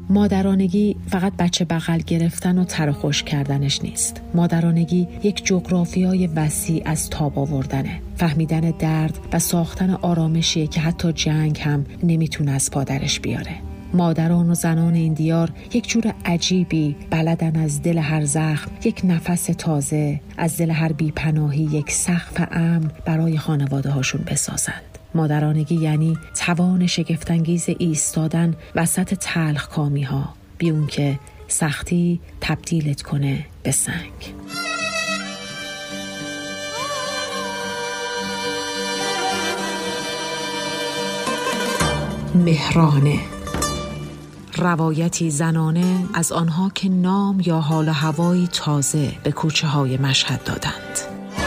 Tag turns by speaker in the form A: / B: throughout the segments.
A: مادرانگی فقط بچه بغل گرفتن و تر و خشک کردنش نیست. مادرانگی یک جغرافیای وسیع از تاب آوردنه. فهمیدن درد و ساختن آرامشیه که حتی جنگ هم نمیتونه از پادرش بیاره. مادران و زنان این دیار یک جور عجیبی بلدن از دل هر زخم یک نفس تازه، از دل هر بی‌پناهی یک سقف امن برای خانواده هاشون بسازند. مادرانگی یعنی توان شگفت‌انگیز ایستادن وسط تلخکامی ها بی اون که سختی تبدیلت کنه به سنگ. مهرانه، روایتی زنانه از آنها که نام یا حال و هوایی تازه به کوچه های مشهد دادند.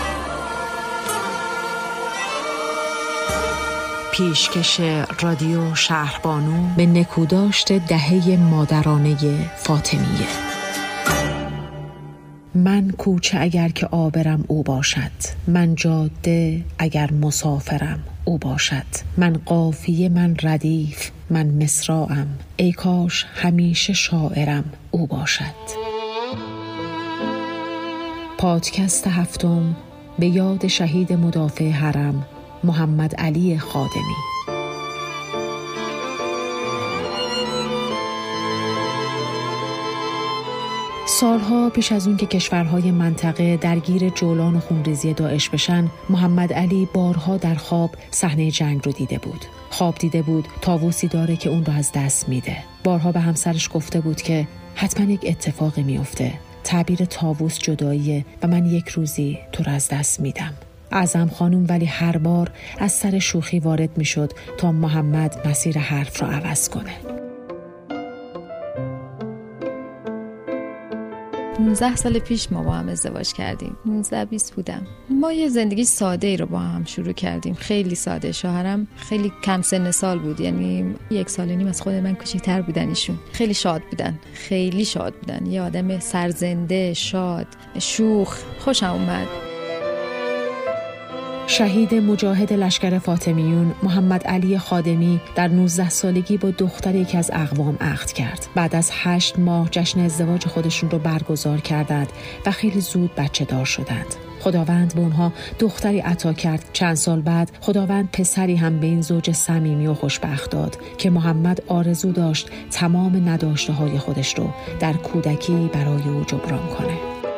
A: پیشکش رادیو شهربانو به نکوداشت دهه مادرانه فاطمیه. من کوچه اگر که آبرم او باشد، من جاده اگر مسافرم او باشد، من قافیه من ردیف من مصراعم، ای کاش همیشه شاعرم او باشد. پادکست هفتم به یاد شهید مدافع حرم محمد علی خادمی. سالها پیش از اون که کشورهای منطقه درگیر جولان و خونریزی داعش بشن، محمد علی بارها در خواب صحنه جنگ رو دیده بود. خواب دیده بود طاووسی داره که اون رو از دست میده. بارها به همسرش گفته بود که حتما یک اتفاقی میفته. تعبیر طاووس جداییه و من یک روزی تو رو از دست میدم. اعظم خانم ولی هر بار از سر شوخی وارد میشد تا محمد مسیر حرف رو عوض کنه.
B: 19 سال پیش ما با هم ازدواج کردیم. 19-20 بودم. ما یه زندگی ساده ای رو با هم شروع کردیم. خیلی ساده. شوهرم خیلی کم سن سال بود. یعنی 1.5 سال از خود من کوچیک‌تر بودن ایشون. خیلی شاد بودن. خیلی شاد بودن. یه آدم سرزنده، شاد، شوخ، خوشم اومد.
A: شهید مجاهد لشکر فاطمیون محمد علی خادمی در 19 سالگی با دختر یکی از اقوام عقد کرد. بعد از 8 ماه جشن ازدواج خودشون رو برگزار کردند و خیلی زود بچه دار شدند. خداوند به اونها دختری عطا کرد. چند سال بعد خداوند پسری هم به این زوج صمیمی و خوشبخت داد که محمد آرزو داشت تمام نداشته‌های خودش رو در کودکی برای او جبران کنه.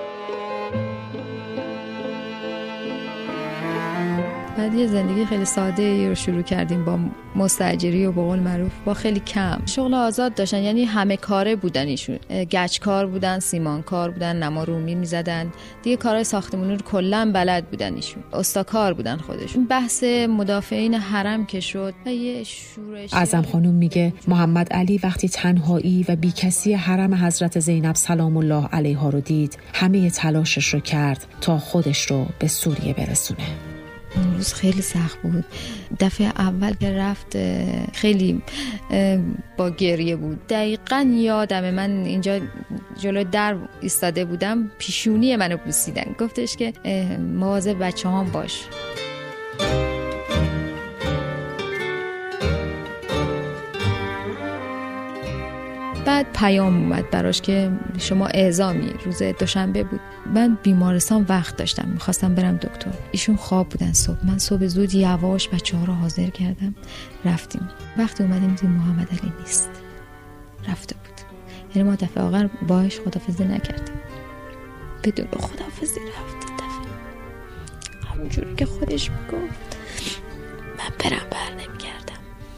B: بعد یه زندگی خیلی ساده رو شروع کردیم با مستاجری و به قول معروف با خیلی کم. شغل آزاد داشتن، یعنی همه کاره بودن ایشون. گچ کار بودن، سیمان کار بودن، نما رومی میزدن. دیگه کارهای ساختمانی رو کلا بلد بودن ایشون. استاکار بودن خودشون. بحث مدافعین حرم که شد و یه شورش.
A: اعظم خانم میگه محمد علی وقتی تنهایی و بیکسی حرم حضرت زینب سلام الله علیها رو دید، همه تلاشش رو کرد تا خودش رو به سوریه برسونه.
B: اون روز خیلی سخت بود. دفعه اول که رفت خیلی با گریه بود. دقیقاً یادمه من اینجا جلوی در ایستاده بودم، پیشونی منو بوسیدن. گفتش که مواظب بچه‌هام باش. بعد پیام اومد براش که شما اعزامی. روز دوشنبه بود. من بیمارستان وقت داشتم، میخواستم برم دکتر. ایشون خواب بودن صبح. من صبح زود یواش بچه‌ها رو حاضر کردم، رفتیم. وقتی اومدیم دیدیم محمد علی نیست، رفته بود. یعنی ما دفعه آخر باهاش خداحافظی نکردیم، بدون خداحافظی رفت. دفعه همونجوری که خودش میگفت من برم بر نمیگردم،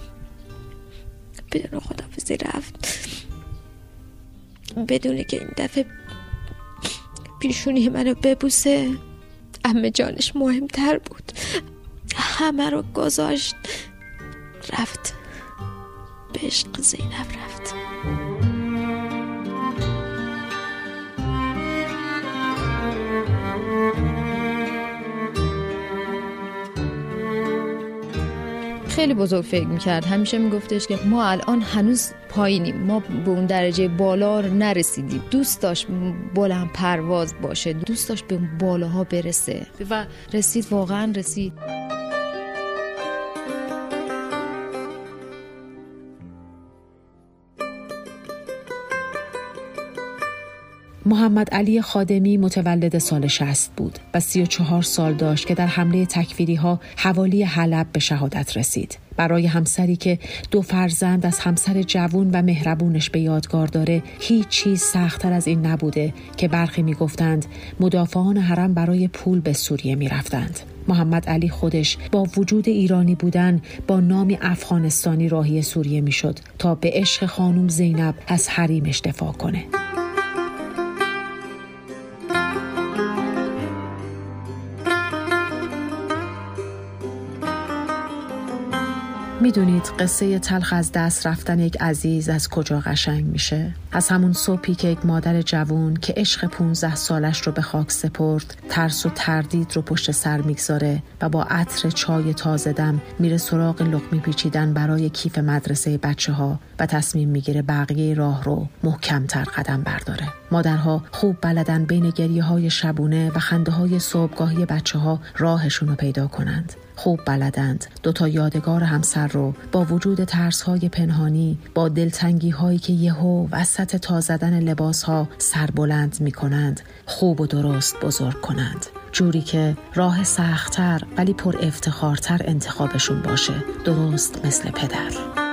B: بدون خداحافظی رفت، بدونه که این دفعه پیشونی منو ببوسه. عمه جانش مهمتر بود. همه رو گذاشت رفت، به عشق زینب رفت. خیلی بزرگ فکر میکرد. همیشه میگفتش که ما الان هنوز پایینیم، ما به اون درجه بالا نرسیدیم. دوست داشت بلند پرواز باشه، دوست داشت به بالاها برسه و رسید، واقعا رسید.
A: محمد علی خادمی متولد سال 60 بود و 34 سال داشت که در حمله تکفیری‌ها حوالی حلب به شهادت رسید. برای همسری که 2 فرزند از همسر جوان و مهربونش به یادگار داره هیچ چیز سخت‌تر از این نبوده که برخی می‌گفتند مدافعان حرم برای پول به سوریه می‌رفتند. محمد علی خودش با وجود ایرانی بودن با نام افغانستانی راهی سوریه می‌شد تا به عشق خانم زینب از حریمش دفاع کنه. میدونید قصه تلخ از دست رفتن یک عزیز از کجا قشنگ میشه؟ از همون صبحی که یک مادر جوان که عشق 15 سالش رو به خاک سپرد، ترس و تردید رو پشت سر میگذاره و با عطر چای تازه دم میره سراغ لقمه پیچیدن برای کیف مدرسه بچه‌ها و تصمیم میگیره بقیه راه رو محکم‌تر قدم برداره. مادرها خوب بلدن بین گریه‌های شبونه و خنده‌های صبحگاهی بچه‌ها راهشون رو پیدا کنند. خوب بلدند 2 یادگار همسر رو با وجود ترس‌های پنهانی، با دلتنگی‌هایی که یهو وسط تا زدن لباس‌ها سربلند می‌کنند، خوب و درست بزرگ کنند، جوری که راه سخت‌تر ولی پر افتخارتر انتخابشون باشه، درست مثل پدر.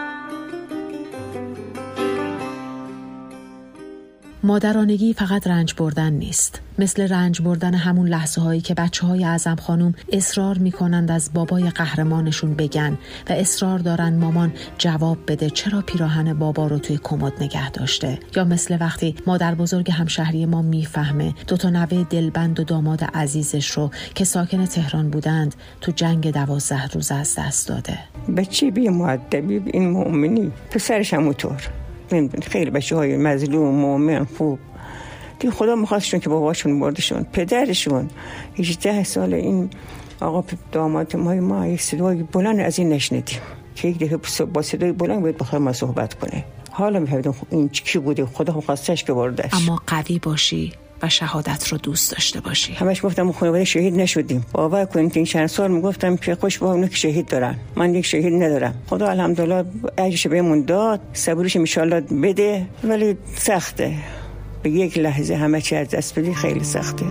A: مادرانگی فقط رنج بردن نیست. مثل رنج بردن همون لحظه هایی که بچه‌های اعظم خانم اصرار میکنند از بابای قهرمانشون بگن و اصرار دارن مامان جواب بده چرا پیراهن بابا رو توی کمد نگه داشته، یا مثل وقتی مادر بزرگ همشهری ما میفهمه 2 نوه دلبند و داماد عزیزش رو که ساکن تهران بودند تو جنگ 12 روز از دست داده.
C: بچه بی مؤدبی این مؤمنی پسرش همونطور خیلی بچه‌های مظلوم مؤمن خوب دیگه خدا می‌خواستشون که باباشون بردشون، پدرشون 18 سال این آقا داماد ما یک صدای بلند از این نشنیدیم که یک دفعه با صدای بلند باید بخواد ما صحبت کنه. حالا می‌فهمیدم این کی بوده، خدا خواستش که بردش.
A: اما قوی باشی و شهادت رو دوست داشته باشی.
C: همش گفتم خانواده شهید نشدیم. باور کنید این چند سال میگفتم که خوش با اونو که شهید دارن، من یک شهید ندارم. خدا الحمدلله اجرش بهمون داد، صبرش ان شاء الله بده، ولی سخته. به یک لحظه همه چی از دست بدی خیلی سخته.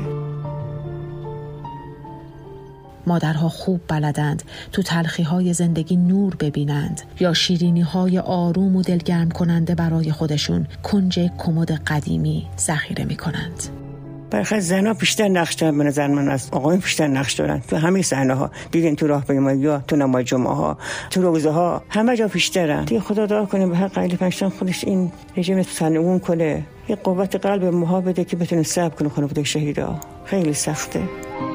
A: مادرها خوب بلدند تو تلخی‌های زندگی نور ببینند یا شیرینی‌های آروم و دلگرم کننده برای خودشون کنج کمد قدیمی ذخیره می‌کنند.
C: برخلاف زن‌ها بیشتر نقش دارن به نظر من از آقایون بیشتر نقش دارن تو همه صحنه‌ها. دیدین تو راهپیمایی‌ها، تو نماز جمعه‌ها، تو روزه‌ها همه جا بیشترن. دیگه خدا دعا کنه به حق علی پنجتن خودش این رژیم سنگون کنه، یه قوت قلب ماها بده که بتونه صبر کنه خانواده شهیدا. خیلی سخته.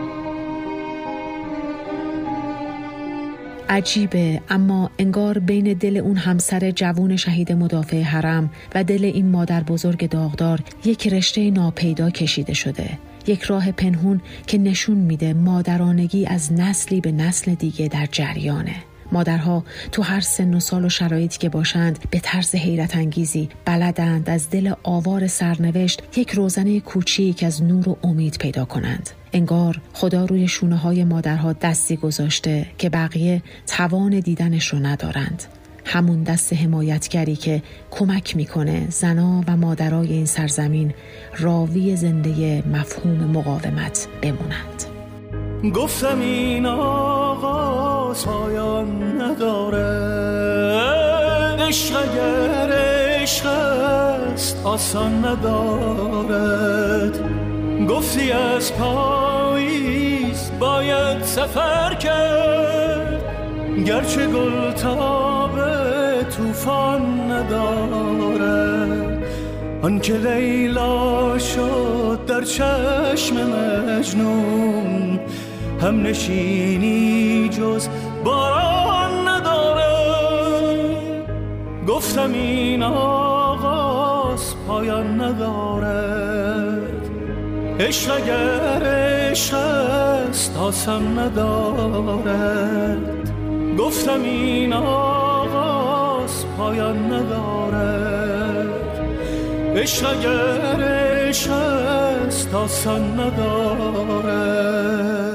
A: عجیبه، اما انگار بین دل اون همسر جوون شهید مدافع حرم و دل این مادر بزرگ داغدار یک رشته ناپیدا کشیده شده، یک راه پنهون که نشون میده مادرانگی از نسلی به نسل دیگه در جریانه. مادرها تو هر سن و سال و شرایطی که باشند به طرز حیرت انگیزی بلدند از دل آوار سرنوشت یک روزنه کوچیک از نور و امید پیدا کنند. انگار خدا روی شونه های مادرها دستی گذاشته که بقیه توان دیدنش رو ندارند. همون دست حمایتگری که کمک میکنه زنا و مادرای این سرزمین راوی زنده مفهوم مقاومت بمونند.
D: گفتم این آغاز پایان نداره، عشق اگر عشق است آسان ندارد. گفتی از پاییز باید سفر کرد، گرچه گل تاب طوفان نداره. آن که لیلا شد در چشم مجنون، هم نشینی جز باران نداره. گفتم این آغاز پایان ندارد، عشق اگر عشق است آسان ندارد. گفتم این آغاز پایان ندارد، عشق اگر عشق است آسان ندارد.